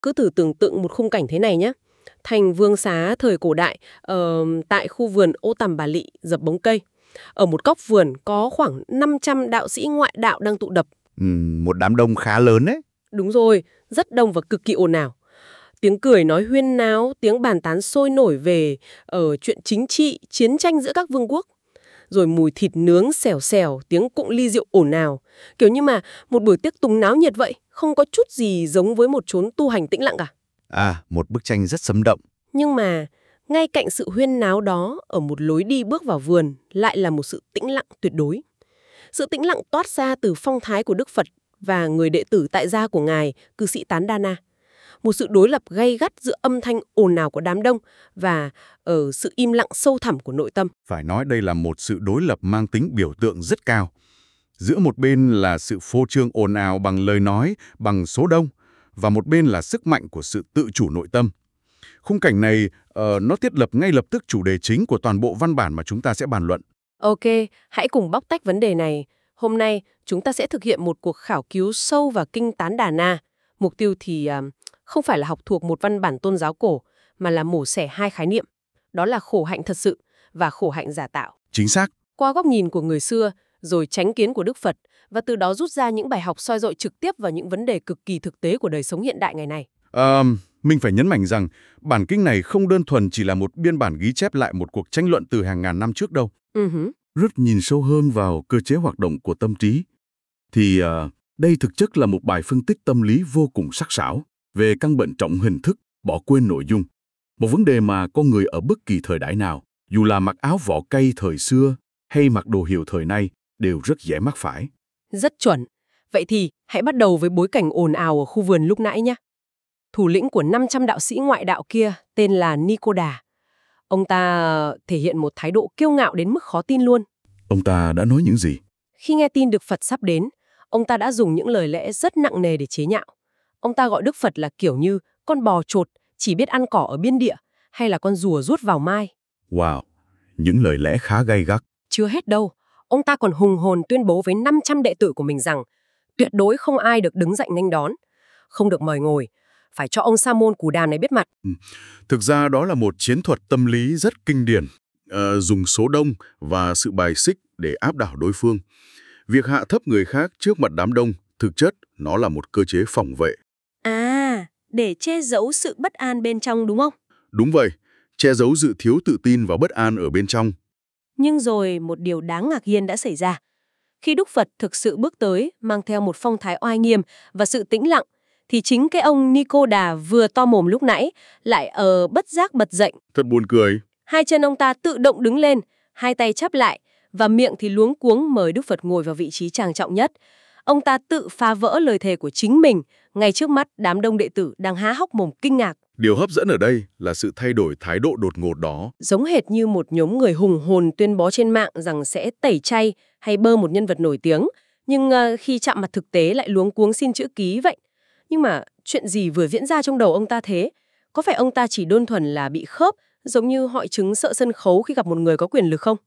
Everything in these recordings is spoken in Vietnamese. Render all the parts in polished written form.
Cứ thử tưởng tượng một khung cảnh thế này nhé. Thành Vương Xá thời cổ đại, tại khu vườn Ô Tằm Bà Lị, dập bóng cây. Ở một góc vườn có khoảng 500 đạo sĩ ngoại đạo đang tụ tập. Một đám đông khá lớn đấy. Đúng rồi, rất đông và cực kỳ ồn ào. Tiếng cười nói huyên náo, tiếng bàn tán sôi nổi về chuyện chính trị, chiến tranh giữa các vương quốc. Rồi mùi thịt nướng xèo xèo, tiếng cụng ly rượu ồn ào. Kiểu như mà một buổi tiệc tùng náo nhiệt vậy, không có chút gì giống với một chốn tu hành tĩnh lặng cả. Một bức tranh rất sống động. Nhưng mà, ngay cạnh sự huyên náo đó, ở một lối đi bước vào vườn, lại là một sự tĩnh lặng tuyệt đối. Sự tĩnh lặng toát ra từ phong thái của Đức Phật và người đệ tử tại gia của Ngài, cư sĩ Tán Đa Na. Một sự đối lập gay gắt giữa âm thanh ồn ào của đám đông và sự im lặng sâu thẳm của nội tâm. Phải nói đây là một sự đối lập mang tính biểu tượng rất cao. Giữa một bên là sự phô trương ồn ào bằng lời nói, bằng số đông, và một bên là sức mạnh của sự tự chủ nội tâm. Khung cảnh này nó thiết lập ngay lập tức chủ đề chính của toàn bộ văn bản mà chúng ta sẽ bàn luận. Ok, hãy cùng bóc tách vấn đề này. Hôm nay, chúng ta sẽ thực hiện một cuộc khảo cứu sâu vào kinh Tán Đà Na. Mục tiêu thì không phải là học thuộc một văn bản tôn giáo cổ, mà là mổ xẻ hai khái niệm. Đó là khổ hạnh thật sự và khổ hạnh giả tạo. Chính xác. Qua góc nhìn của người xưa, rồi chánh kiến của Đức Phật, và từ đó rút ra những bài học soi dọi trực tiếp vào những vấn đề cực kỳ thực tế của đời sống hiện đại ngày nay. Mình phải nhấn mạnh rằng bản kinh này không đơn thuần chỉ là một biên bản ghi chép lại một cuộc tranh luận từ hàng ngàn năm trước đâu. Rất nhìn sâu hơn vào cơ chế hoạt động của tâm trí. Thì đây thực chất là một bài phân tích tâm lý vô cùng sắc sảo về căn bệnh trọng hình thức, bỏ quên nội dung. Một vấn đề mà con người ở bất kỳ thời đại nào, dù là mặc áo vỏ cây thời xưa hay mặc đồ hiệu thời nay, đều rất dễ mắc phải. Rất chuẩn. Vậy thì hãy bắt đầu với bối cảnh ồn ào ở khu vườn lúc nãy nhé. Thủ lĩnh của 500 đạo sĩ ngoại đạo kia tên là Nikoda. Ông ta thể hiện một thái độ kiêu ngạo đến mức khó tin luôn. Ông ta đã nói những gì? Khi nghe tin Đức Phật sắp đến, ông ta đã dùng những lời lẽ rất nặng nề để chế nhạo. Ông ta gọi Đức Phật là kiểu như con bò chột chỉ biết ăn cỏ ở biên địa, hay là con rùa rút vào mai. Wow, những lời lẽ khá gay gắt. Chưa hết đâu, ông ta còn hùng hồn tuyên bố với 500 đệ tử của mình rằng tuyệt đối không ai được đứng dậy nghênh đón, không được mời ngồi, phải cho ông Sa môn Cù Đàm này biết mặt. Thực ra đó là một chiến thuật tâm lý rất kinh điển, dùng số đông và sự bài xích để áp đảo đối phương. Việc hạ thấp người khác trước mặt đám đông, thực chất nó là một cơ chế phòng vệ. Để che giấu sự bất an bên trong đúng không? Đúng vậy, che giấu sự thiếu tự tin và bất an ở bên trong. Nhưng rồi một điều đáng ngạc nhiên đã xảy ra. Khi Đức Phật thực sự bước tới, mang theo một phong thái oai nghiêm và sự tĩnh lặng, thì chính cái ông Nikoda vừa to mồm lúc nãy lại bất giác bật dậy. Thật buồn cười. Hai chân ông ta tự động đứng lên, hai tay chắp lại, và miệng thì luống cuống mời Đức Phật ngồi vào vị trí trang trọng nhất. Ông ta tự phá vỡ lời thề của chính mình, ngay trước mắt đám đông đệ tử đang há hốc mồm kinh ngạc. Điều hấp dẫn ở đây là sự thay đổi thái độ đột ngột đó. Giống hệt như một nhóm người hùng hồn tuyên bố trên mạng rằng sẽ tẩy chay hay bơ một nhân vật nổi tiếng, nhưng khi chạm mặt thực tế lại luống cuống xin chữ ký vậy. Nhưng mà chuyện gì vừa diễn ra trong đầu ông ta thế? Có phải ông ta chỉ đơn thuần là bị khớp, giống như hội chứng sợ sân khấu khi gặp một người có quyền lực không?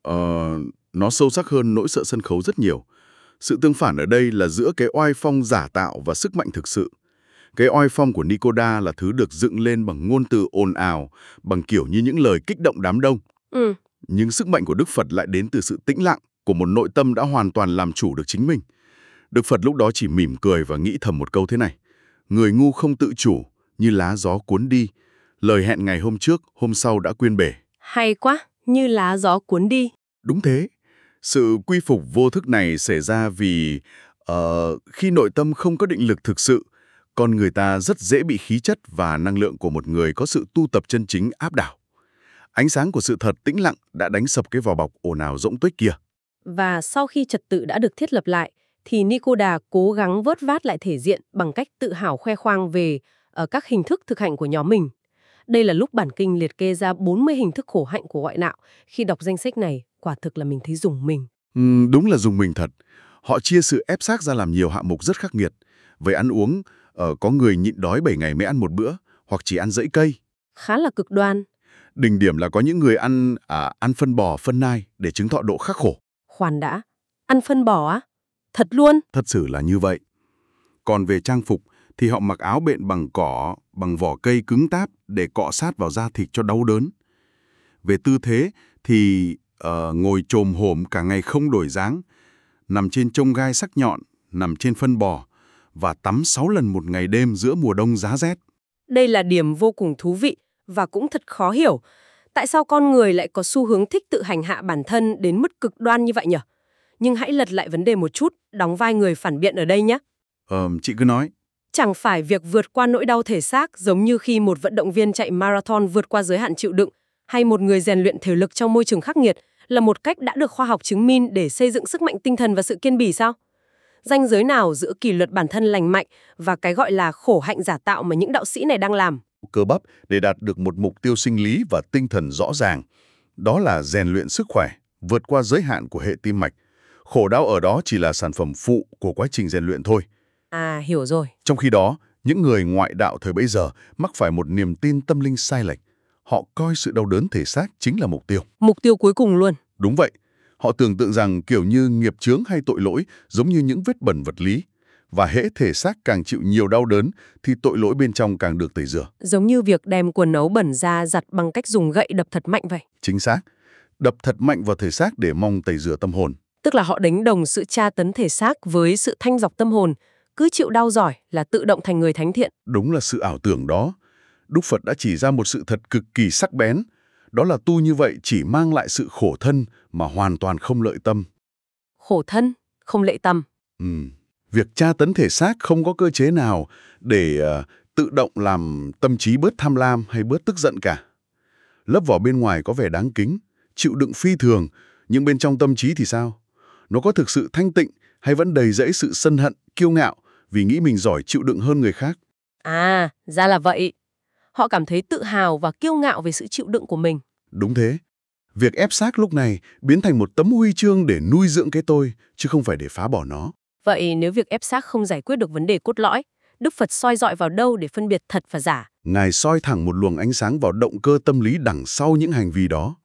Nó sâu sắc hơn nỗi sợ sân khấu rất nhiều. Sự tương phản ở đây là giữa cái oai phong giả tạo và sức mạnh thực sự. Cái oai phong của Nikoda là thứ được dựng lên bằng ngôn từ ồn ào, bằng kiểu như những lời kích động đám đông. Nhưng sức mạnh của Đức Phật lại đến từ sự tĩnh lặng của một nội tâm đã hoàn toàn làm chủ được chính mình. Đức Phật lúc đó chỉ mỉm cười và nghĩ thầm một câu thế này: người ngu không tự chủ, như lá gió cuốn đi. Lời hẹn ngày hôm trước, hôm sau đã quên bể. Hay quá, như lá gió cuốn đi. Đúng thế. Sự quy phục vô thức này xảy ra vì khi nội tâm không có định lực thực sự, con người ta rất dễ bị khí chất và năng lượng của một người có sự tu tập chân chính áp đảo. Ánh sáng của sự thật tĩnh lặng đã đánh sập cái vỏ bọc ồn ào rỗng tuếch kia. Và sau khi trật tự đã được thiết lập lại, thì Nikoda cố gắng vớt vát lại thể diện bằng cách tự hào khoe khoang về các hình thức thực hành của nhóm mình. Đây là lúc bản kinh liệt kê ra 40 hình thức khổ hạnh của ngoại đạo. Khi đọc danh sách này, quả thực là mình thấy rùng mình. Đúng là rùng mình thật. Họ chia sự ép xác ra làm nhiều hạng mục rất khắc nghiệt. Về ăn uống, có người nhịn đói 7 ngày mới ăn một bữa, hoặc chỉ ăn rễ cây. Khá là cực đoan. Đỉnh điểm là có những người ăn phân bò, phân nai để chứng tỏ độ khắc khổ. Khoan đã, ăn phân bò á? Thật luôn? Thật sự là như vậy. Còn về trang phục thì họ mặc áo bện bằng cỏ, bằng vỏ cây cứng táp để cọ sát vào da thịt cho đau đớn. Về tư thế thì ngồi chồm hổm cả ngày không đổi dáng, nằm trên chông gai sắc nhọn, nằm trên phân bò và tắm 6 lần một ngày đêm giữa mùa đông giá rét. Đây là điểm vô cùng thú vị và cũng thật khó hiểu. Tại sao con người lại có xu hướng thích tự hành hạ bản thân đến mức cực đoan như vậy nhỉ? Nhưng hãy lật lại vấn đề một chút, đóng vai người phản biện ở đây nhé. Chị cứ nói. Chẳng phải việc vượt qua nỗi đau thể xác giống như khi một vận động viên chạy marathon vượt qua giới hạn chịu đựng hay một người rèn luyện thể lực trong môi trường khắc nghiệt là một cách đã được khoa học chứng minh để xây dựng sức mạnh tinh thần và sự kiên bỉ sao? Ranh giới nào giữa kỷ luật bản thân lành mạnh và cái gọi là khổ hạnh giả tạo mà những đạo sĩ này đang làm? Cơ bắp để đạt được một mục tiêu sinh lý và tinh thần rõ ràng. Đó là rèn luyện sức khỏe, vượt qua giới hạn của hệ tim mạch. Khổ đau ở đó chỉ là sản phẩm phụ của quá trình rèn luyện thôi. À, hiểu rồi. Trong khi đó, những người ngoại đạo thời bấy giờ mắc phải một niềm tin tâm linh sai lệch. Họ coi sự đau đớn thể xác chính là mục tiêu. Mục tiêu cuối cùng luôn. Đúng vậy. Họ tưởng tượng rằng kiểu như nghiệp chướng hay tội lỗi giống như những vết bẩn vật lý. Và hễ thể xác càng chịu nhiều đau đớn thì tội lỗi bên trong càng được tẩy rửa. Giống như việc đem quần áo bẩn ra giặt bằng cách dùng gậy đập thật mạnh vậy. Chính xác. Đập thật mạnh vào thể xác để mong tẩy rửa tâm hồn. Tức là họ đánh đồng sự tra tấn thể xác với sự thanh lọc tâm hồn. Cứ chịu đau giỏi là tự động thành người thánh thiện. Đúng là sự ảo tưởng đó. Đức Phật đã chỉ ra một sự thật cực kỳ sắc bén. Đó là tu như vậy chỉ mang lại sự khổ thân mà hoàn toàn không lợi tâm. Khổ thân, không lợi tâm. Việc tra tấn thể xác không có cơ chế nào để tự động làm tâm trí bớt tham lam hay bớt tức giận cả. Lớp vỏ bên ngoài có vẻ đáng kính, chịu đựng phi thường, nhưng bên trong tâm trí thì sao? Nó có thực sự thanh tịnh hay vẫn đầy rẫy sự sân hận, kiêu ngạo vì nghĩ mình giỏi chịu đựng hơn người khác? À, ra là vậy. Họ cảm thấy tự hào và kiêu ngạo về sự chịu đựng của mình. Đúng thế. Việc ép xác lúc này biến thành một tấm huy chương để nuôi dưỡng cái tôi, chứ không phải để phá bỏ nó. Vậy nếu việc ép xác không giải quyết được vấn đề cốt lõi, Đức Phật soi dọi vào đâu để phân biệt thật và giả? Ngài soi thẳng một luồng ánh sáng vào động cơ tâm lý đằng sau những hành vi đó.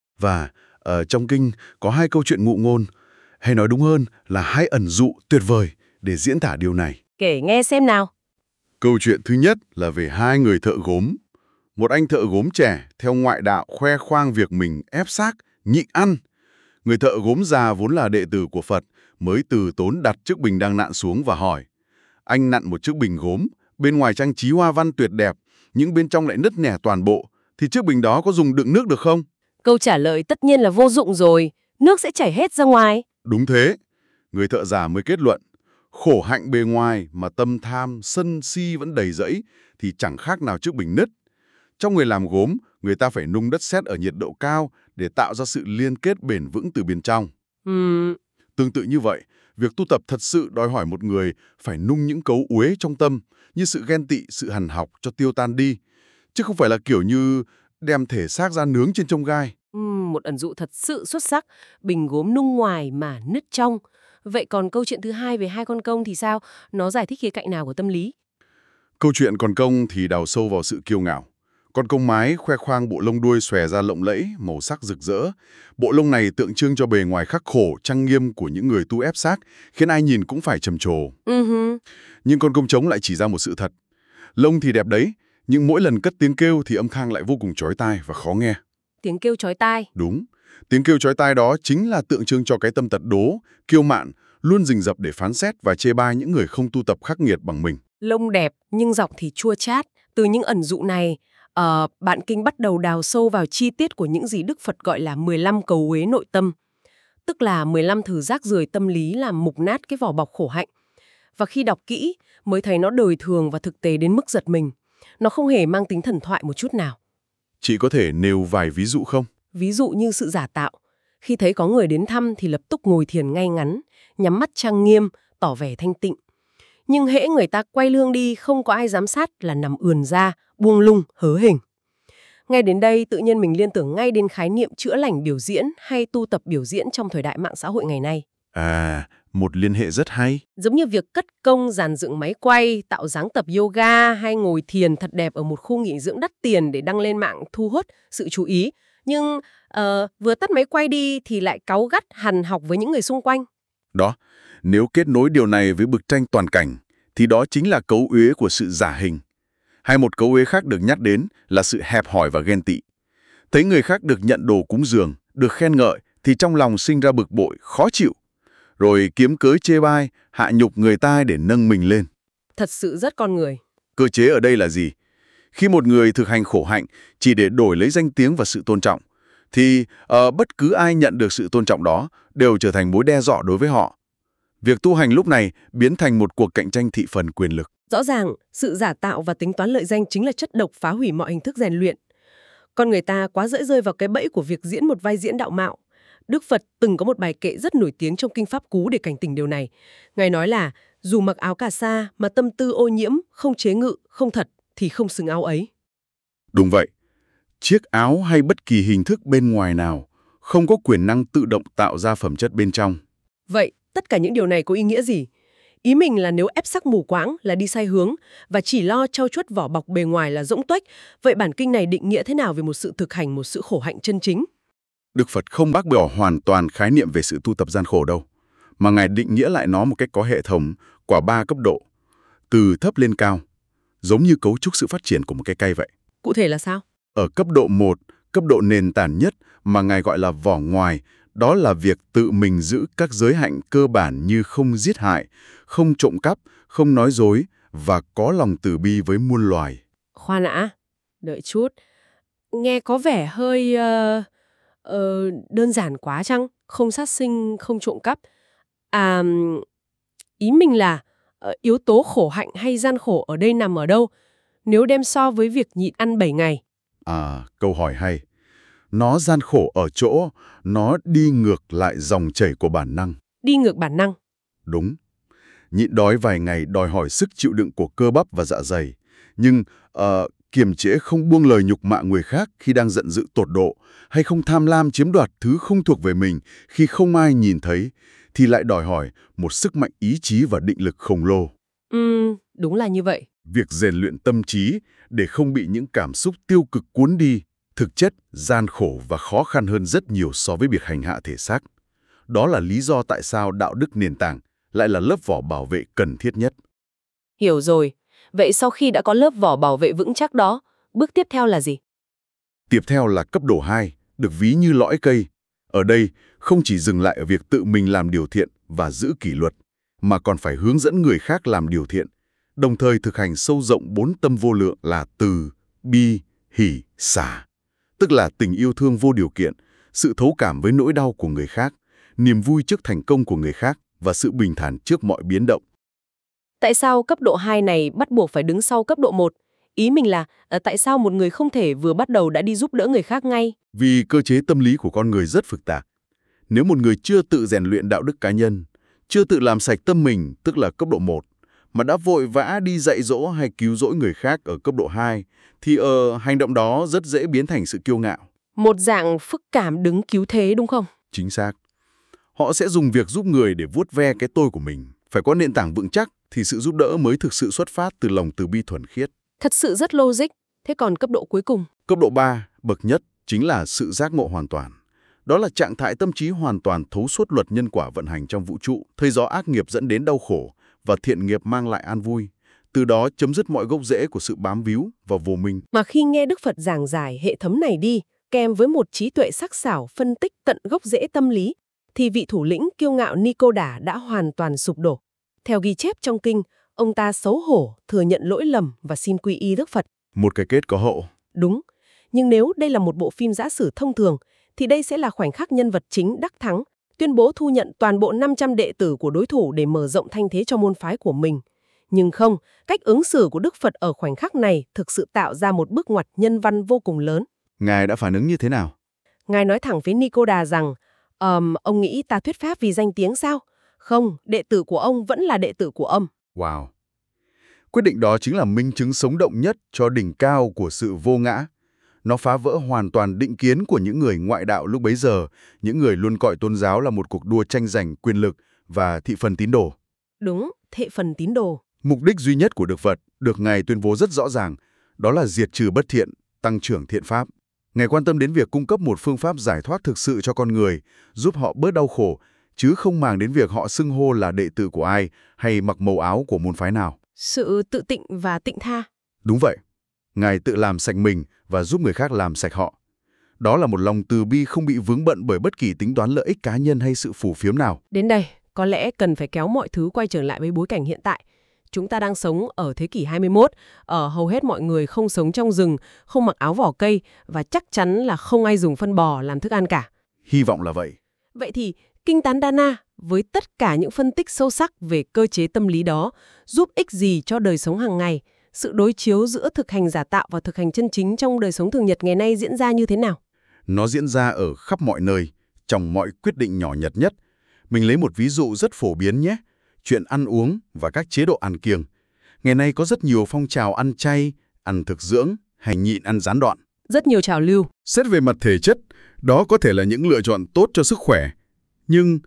Và trong kinh có 2 câu chuyện ngụ ngôn, hay nói đúng hơn là 2 ẩn dụ tuyệt vời để diễn tả điều này. Kể nghe xem nào. Câu chuyện thứ nhất là về 2 người thợ gốm. Một anh thợ gốm trẻ theo ngoại đạo khoe khoang việc mình ép xác, nhịn ăn. Người thợ gốm già vốn là đệ tử của Phật, mới từ tốn đặt chiếc bình đang nặn xuống và hỏi. Anh nặn một chiếc bình gốm, bên ngoài trang trí hoa văn tuyệt đẹp, nhưng bên trong lại nứt nẻ toàn bộ, thì chiếc bình đó có dùng đựng nước được không? Câu trả lời tất nhiên là vô dụng rồi, nước sẽ chảy hết ra ngoài. Đúng thế. Người thợ già mới kết luận, khổ hạnh bề ngoài mà tâm tham, sân si vẫn đầy rẫy, thì chẳng khác nào chiếc bình nứt. Trong người làm gốm, người ta phải nung đất sét ở nhiệt độ cao để tạo ra sự liên kết bền vững từ bên trong. Tương tự như vậy, việc tu tập thật sự đòi hỏi một người phải nung những cấu uế trong tâm, như sự ghen tị, sự hằn học cho tiêu tan đi. Chứ không phải là kiểu như đem thể xác ra nướng trên chông gai. Một ẩn dụ thật sự xuất sắc, bình gốm nung ngoài mà nứt trong. Vậy còn câu chuyện thứ hai về 2 con công thì sao? Nó giải thích khía cạnh nào của tâm lý? Câu chuyện con công thì đào sâu vào sự kiêu ngạo. Con công mái khoe khoang bộ lông đuôi xòe ra lộng lẫy, màu sắc rực rỡ. Bộ lông này tượng trưng cho bề ngoài khắc khổ, trang nghiêm của những người tu ép xác, khiến ai nhìn cũng phải trầm trồ. Nhưng con công trống lại chỉ ra một sự thật. Lông thì đẹp đấy, nhưng mỗi lần cất tiếng kêu thì âm thanh lại vô cùng chói tai và khó nghe. Tiếng kêu chói tai. Đúng, tiếng kêu chói tai đó chính là tượng trưng cho cái tâm tật đố, kiêu mạn, luôn rình rập để phán xét và chê bai những người không tu tập khắc nghiệt bằng mình. Lông đẹp nhưng giọng thì chua chát. Từ những ẩn dụ này, bạn kinh bắt đầu đào sâu vào chi tiết của những gì Đức Phật gọi là 15 cấu uế nội tâm. Tức là 15 thử rác rưởi tâm lý làm mục nát cái vỏ bọc khổ hạnh. Và khi đọc kỹ mới thấy nó đời thường và thực tế đến mức giật mình. Nó không hề mang tính thần thoại một chút nào. Chị có thể nêu vài ví dụ không? Ví dụ như sự giả tạo. Khi thấy có người đến thăm thì lập tức ngồi thiền ngay ngắn, nhắm mắt trang nghiêm, tỏ vẻ thanh tịnh. Nhưng hễ người ta quay lưng đi không có ai giám sát là nằm ườn ra, buông lung, hớ hình. Ngay đến đây tự nhiên mình liên tưởng ngay đến khái niệm chữa lành biểu diễn hay tu tập biểu diễn trong thời đại mạng xã hội ngày nay. À, một liên hệ rất hay. Giống như việc cất công dàn dựng máy quay, tạo dáng tập yoga hay ngồi thiền thật đẹp ở một khu nghỉ dưỡng đắt tiền để đăng lên mạng thu hút sự chú ý. Nhưng vừa tắt máy quay đi thì lại cáu gắt hằn học với những người xung quanh. Đó, nếu kết nối điều này với bức tranh toàn cảnh, thì đó chính là cấu uế của sự giả hình. Hay một cấu uế khác được nhắc đến là sự hẹp hòi và ghen tị. Thấy người khác được nhận đồ cúng dường, được khen ngợi, thì trong lòng sinh ra bực bội, khó chịu. Rồi kiếm cớ chê bai, hạ nhục người ta để nâng mình lên. Thật sự rất con người. Cơ chế ở đây là gì? Khi một người thực hành khổ hạnh chỉ để đổi lấy danh tiếng và sự tôn trọng, thì bất cứ ai nhận được sự tôn trọng đó đều trở thành mối đe dọa đối với họ. Việc tu hành lúc này biến thành một cuộc cạnh tranh thị phần quyền lực. Rõ ràng, sự giả tạo và tính toán lợi danh chính là chất độc phá hủy mọi hình thức rèn luyện. Con người ta quá dễ rơi vào cái bẫy của việc diễn một vai diễn đạo mạo. Đức Phật từng có một bài kệ rất nổi tiếng trong Kinh Pháp Cú để cảnh tỉnh điều này. Ngài nói là, dù mặc áo cà sa mà tâm tư ô nhiễm, không chế ngự, không thật, thì không xứng áo ấy. Đúng vậy. Chiếc áo hay bất kỳ hình thức bên ngoài nào không có quyền năng tự động tạo ra phẩm chất bên trong. Vậy, tất cả những điều này có ý nghĩa gì? Ý mình là nếu ép sắc mù quáng là đi sai hướng và chỉ lo trau chuốt vỏ bọc bề ngoài là rỗng tuếch, vậy bản kinh này định nghĩa thế nào về một sự thực hành, một sự khổ hạnh chân chính? Đức Phật không bác bỏ hoàn toàn khái niệm về sự tu tập gian khổ đâu, mà Ngài định nghĩa lại nó một cách có hệ thống qua 3 cấp độ, từ thấp lên cao, giống như cấu trúc sự phát triển của một cái cây vậy. Cụ thể là sao? Ở cấp độ 1, cấp độ nền tảng nhất mà Ngài gọi là vỏ ngoài, đó là việc tự mình giữ các giới hạnh cơ bản như không giết hại, không trộm cắp, không nói dối và có lòng từ bi với muôn loài. Khoan đã, đợi chút. Nghe có vẻ hơi đơn giản quá chăng? Không sát sinh, không trộm cắp. Ý mình là yếu tố khổ hạnh hay gian khổ ở đây nằm ở đâu? Nếu đem so với việc nhịn ăn 7 ngày. Câu hỏi hay. Nó gian khổ ở chỗ, nó đi ngược lại dòng chảy của bản năng. Đi ngược bản năng. Đúng. Nhịn đói vài ngày đòi hỏi sức chịu đựng của cơ bắp và dạ dày. Nhưng kiềm chế không buông lời nhục mạ người khác khi đang giận dữ tột độ, hay không tham lam chiếm đoạt thứ không thuộc về mình khi không ai nhìn thấy, thì lại đòi hỏi một sức mạnh ý chí và định lực khổng lồ. Đúng là như vậy. Việc rèn luyện tâm trí để không bị những cảm xúc tiêu cực cuốn đi, thực chất gian khổ và khó khăn hơn rất nhiều so với việc hành hạ thể xác. Đó là lý do tại sao đạo đức nền tảng lại là lớp vỏ bảo vệ cần thiết nhất. Hiểu rồi. Vậy sau khi đã có lớp vỏ bảo vệ vững chắc đó, bước tiếp theo là gì? Tiếp theo là cấp độ 2, được ví như lõi cây. Ở đây, không chỉ dừng lại ở việc tự mình làm điều thiện và giữ kỷ luật, mà còn phải hướng dẫn người khác làm điều thiện, đồng thời thực hành sâu rộng 4 tâm vô lượng là từ, bi, hỷ, xả. Tức là tình yêu thương vô điều kiện, sự thấu cảm với nỗi đau của người khác, niềm vui trước thành công của người khác và sự bình thản trước mọi biến động. Tại sao cấp độ 2 này bắt buộc phải đứng sau cấp độ 1? Ý mình là tại sao một người không thể vừa bắt đầu đã đi giúp đỡ người khác ngay? Vì cơ chế tâm lý của con người rất phức tạp. Nếu một người chưa tự rèn luyện đạo đức cá nhân, chưa tự làm sạch tâm mình, tức là cấp độ 1, mà đã vội vã đi dạy dỗ hay cứu rỗi người khác ở cấp độ 2, thì hành động đó rất dễ biến thành sự kiêu ngạo. Một dạng phức cảm đứng cứu thế đúng không? Chính xác. Họ sẽ dùng việc giúp người để vuốt ve cái tôi của mình. Phải có nền tảng vững chắc thì sự giúp đỡ mới thực sự xuất phát từ lòng từ bi thuần khiết. Thật sự rất logic. Thế còn cấp độ cuối cùng? Cấp độ 3, bậc nhất, chính là sự giác ngộ hoàn toàn. Đó là trạng thái tâm trí hoàn toàn thấu suốt luật nhân quả vận hành trong vũ trụ, thấy rõ ác nghiệp dẫn đến đau khổ và thiện nghiệp mang lại an vui. Từ đó chấm dứt mọi gốc rễ của sự bám víu và vô minh. Mà khi nghe Đức Phật giảng giải hệ thống này đi, kèm với một trí tuệ sắc sảo phân tích tận gốc rễ tâm lý, thì vị thủ lĩnh kiêu ngạo Ni-cô-đà đã hoàn toàn sụp đổ. Theo ghi chép trong kinh, ông ta xấu hổ, thừa nhận lỗi lầm và xin quy y Đức Phật. Một cái kết có hậu. Đúng, nhưng nếu đây là một bộ phim giã sử thông thường, thì đây sẽ là khoảnh khắc nhân vật chính đắc thắng, tuyên bố thu nhận toàn bộ 500 đệ tử của đối thủ để mở rộng thanh thế cho môn phái của mình. Nhưng không, cách ứng xử của Đức Phật ở khoảnh khắc này thực sự tạo ra một bước ngoặt nhân văn vô cùng lớn. Ngài đã phản ứng như thế nào? Ngài nói thẳng với Ni-cô-đà rằng, ông nghĩ ta thuyết pháp vì danh tiếng sao? Không, đệ tử của ông vẫn là đệ tử của ông. Wow! Quyết định đó chính là minh chứng sống động nhất cho đỉnh cao của sự vô ngã. Nó phá vỡ hoàn toàn định kiến của những người ngoại đạo lúc bấy giờ, những người luôn coi tôn giáo là một cuộc đua tranh giành quyền lực và thị phần tín đồ. Đúng, thị phần tín đồ. Mục đích duy nhất của Đức Phật được Ngài tuyên bố rất rõ ràng, đó là diệt trừ bất thiện, tăng trưởng thiện pháp. Ngài quan tâm đến việc cung cấp một phương pháp giải thoát thực sự cho con người, giúp họ bớt đau khổ, chứ không màng đến việc họ xưng hô là đệ tử của ai hay mặc màu áo của môn phái nào. Sự tự tịnh và tịnh tha. Đúng vậy. Ngài tự làm sạch mình và giúp người khác làm sạch họ. Đó là một lòng từ bi không bị vướng bận bởi bất kỳ tính toán lợi ích cá nhân hay sự phù phiếm nào. Đến đây, có lẽ cần phải kéo mọi thứ quay trở lại với bối cảnh hiện tại. Chúng ta đang sống ở thế kỷ 21, ở hầu hết mọi người không sống trong rừng, không mặc áo vỏ cây và chắc chắn là không ai dùng phân bò làm thức ăn cả. Hy vọng là vậy. Vậy thì, Kinh Tán Đa Na, với tất cả những phân tích sâu sắc về cơ chế tâm lý đó, giúp ích gì cho đời sống hàng ngày? Sự đối chiếu giữa thực hành giả tạo và thực hành chân chính trong đời sống thường nhật ngày nay diễn ra như thế nào? Nó diễn ra ở khắp mọi nơi, trong mọi quyết định nhỏ nhặt nhất. Mình lấy một ví dụ rất phổ biến nhé. Chuyện ăn uống và các chế độ ăn kiêng. Ngày nay có rất nhiều phong trào ăn chay, ăn thực dưỡng, hay nhịn ăn gián đoạn. Rất nhiều trào lưu. Xét về mặt thể chất, đó có thể là những lựa chọn tốt cho sức khỏe. Nhưng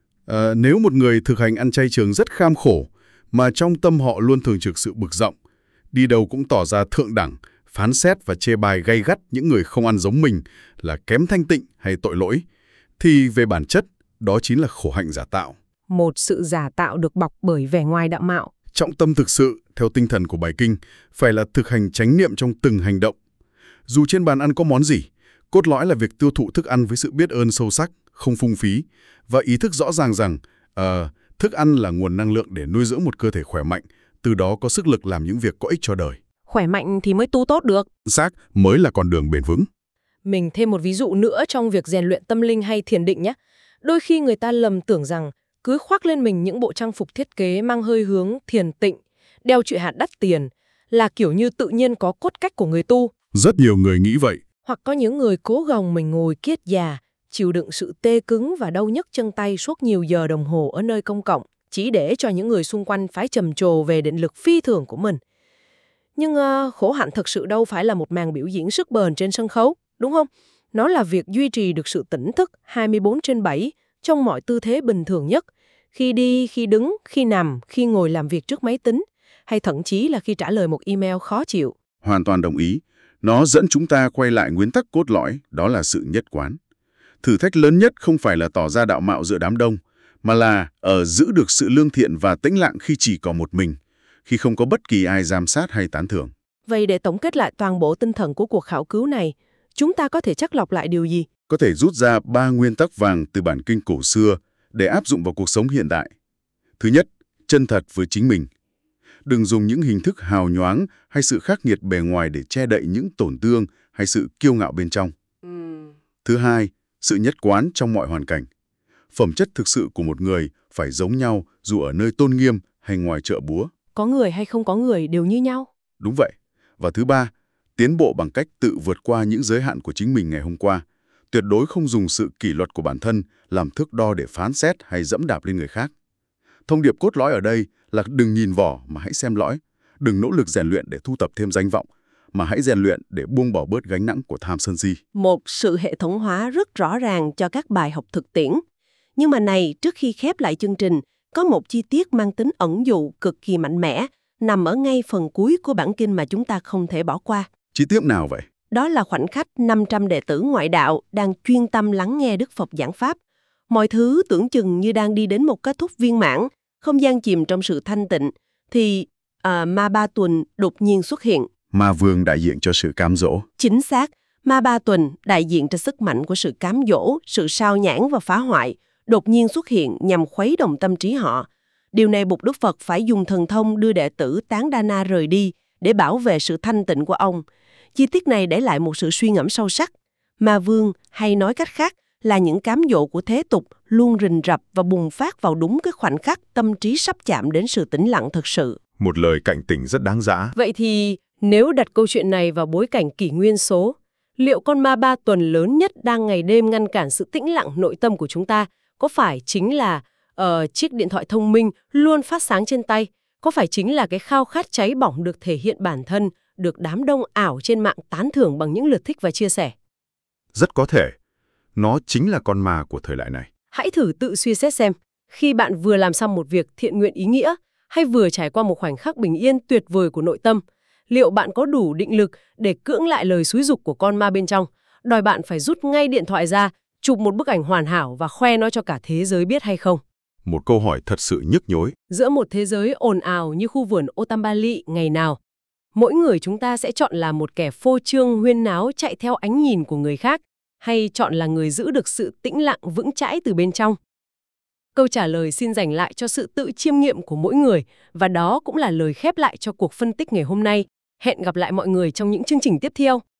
nếu một người thực hành ăn chay trường rất kham khổ, mà trong tâm họ luôn thường trực sự bực dọc, đi đâu cũng tỏ ra thượng đẳng, phán xét và chê bai gay gắt những người không ăn giống mình là kém thanh tịnh hay tội lỗi, thì về bản chất, đó chính là khổ hạnh giả tạo. Một sự giả tạo được bọc bởi vẻ ngoài đạo mạo. Trọng tâm thực sự, theo tinh thần của bài kinh, phải là thực hành chánh niệm trong từng hành động. Dù trên bàn ăn có món gì, cốt lõi là việc tiêu thụ thức ăn với sự biết ơn sâu sắc, không phung phí, và ý thức rõ ràng rằng thức ăn là nguồn năng lượng để nuôi dưỡng một cơ thể khỏe mạnh, từ đó có sức lực làm những việc có ích cho đời. Khỏe mạnh thì mới tu tốt được. Xác mới là con đường bền vững. Mình thêm một ví dụ nữa trong việc rèn luyện tâm linh hay thiền định nhé. Đôi khi người ta lầm tưởng rằng cứ khoác lên mình những bộ trang phục thiết kế mang hơi hướng thiền tịnh, đeo trụy hạt đắt tiền là kiểu như tự nhiên có cốt cách của người tu. Rất nhiều người nghĩ vậy. Hoặc có những người cố gồng mình ngồi kiết già, chịu đựng sự tê cứng và đau nhức chân tay suốt nhiều giờ đồng hồ ở nơi công cộng, chỉ để cho những người xung quanh phải trầm trồ về định lực phi thường của mình. Nhưng khổ hạnh thực sự đâu phải là một màn biểu diễn sức bền trên sân khấu, đúng không? Nó là việc duy trì được sự tỉnh thức 24/7 trong mọi tư thế bình thường nhất, khi đi, khi đứng, khi nằm, khi ngồi làm việc trước máy tính, hay thậm chí là khi trả lời một email khó chịu. Hoàn toàn đồng ý. Nó dẫn chúng ta quay lại nguyên tắc cốt lõi, đó là sự nhất quán. Thử thách lớn nhất không phải là tỏ ra đạo mạo giữa đám đông, mà là giữ được sự lương thiện và tĩnh lặng khi chỉ có một mình, khi không có bất kỳ ai giám sát hay tán thưởng. Vậy để tổng kết lại toàn bộ tinh thần của cuộc khảo cứu này, chúng ta có thể chắt lọc lại điều gì? Có thể rút ra 3 nguyên tắc vàng từ bản kinh cổ xưa để áp dụng vào cuộc sống hiện đại. Thứ nhất, chân thật với chính mình. Đừng dùng những hình thức hào nhoáng hay sự khắc nghiệt bề ngoài để che đậy những tổn thương hay sự kiêu ngạo bên trong. Thứ hai, sự nhất quán trong mọi hoàn cảnh. Phẩm chất thực sự của một người phải giống nhau dù ở nơi tôn nghiêm hay ngoài chợ búa. Có người hay không có người đều như nhau. Đúng vậy. Và thứ ba, tiến bộ bằng cách tự vượt qua những giới hạn của chính mình ngày hôm qua. Tuyệt đối không dùng sự kỷ luật của bản thân làm thước đo để phán xét hay dẫm đạp lên người khác. Thông điệp cốt lõi ở đây là đừng nhìn vỏ mà hãy xem lõi. Đừng nỗ lực rèn luyện để thu tập thêm danh vọng, mà hãy rèn luyện để buông bỏ bớt gánh nặng của tham sân si. Một sự hệ thống hóa rất rõ ràng cho các bài học thực tiễn. Nhưng mà này, trước khi khép lại chương trình, có một chi tiết mang tính ẩn dụ cực kỳ mạnh mẽ, nằm ở ngay phần cuối của bản kinh mà chúng ta không thể bỏ qua. Chi tiết nào vậy? Đó là khoảnh khắc 500 đệ tử ngoại đạo đang chuyên tâm lắng nghe Đức Phật giảng Pháp. Mọi thứ tưởng chừng như đang đi đến một kết thúc viên mãn, không gian chìm trong sự thanh tịnh, thì Ma Ba Tuần đột nhiên xuất hiện. Ma Vương đại diện cho sự cám dỗ. Chính xác, Ma Ba Tuần đại diện cho sức mạnh của sự cám dỗ, sự sao nhãng và phá hoại, đột nhiên xuất hiện nhằm khuấy động tâm trí họ. Điều này buộc Đức Phật phải dùng thần thông đưa đệ tử Tán Đa Na rời đi để bảo vệ sự thanh tịnh của ông. Chi tiết này để lại một sự suy ngẫm sâu sắc. Ma Vương, hay nói cách khác, là những cám dỗ của thế tục luôn rình rập và bùng phát vào đúng cái khoảnh khắc tâm trí sắp chạm đến sự tĩnh lặng thực sự. Một lời cảnh tỉnh rất đáng giá. Vậy thì, nếu đặt câu chuyện này vào bối cảnh kỷ nguyên số, liệu con ma Ba Tuần lớn nhất đang ngày đêm ngăn cản sự tĩnh lặng nội tâm của chúng ta có phải chính là chiếc điện thoại thông minh luôn phát sáng trên tay? Có phải chính là cái khao khát cháy bỏng được thể hiện bản thân, được đám đông ảo trên mạng tán thưởng bằng những lượt thích và chia sẻ? Rất có thể. Nó chính là con ma của thời đại này. Hãy thử tự suy xét xem, khi bạn vừa làm xong một việc thiện nguyện ý nghĩa, hay vừa trải qua một khoảnh khắc bình yên tuyệt vời của nội tâm, liệu bạn có đủ định lực để cưỡng lại lời xúi giục của con ma bên trong, đòi bạn phải rút ngay điện thoại ra, chụp một bức ảnh hoàn hảo và khoe nó cho cả thế giới biết hay không? Một câu hỏi thật sự nhức nhối. Giữa một thế giới ồn ào như khu vườn Otambali ngày nào, mỗi người chúng ta sẽ chọn là một kẻ phô trương huyên náo chạy theo ánh nhìn của người khác, hay chọn là người giữ được sự tĩnh lặng vững chãi từ bên trong? Câu trả lời xin dành lại cho sự tự chiêm nghiệm của mỗi người, và đó cũng là lời khép lại cho cuộc phân tích ngày hôm nay. Hẹn gặp lại mọi người trong những chương trình tiếp theo.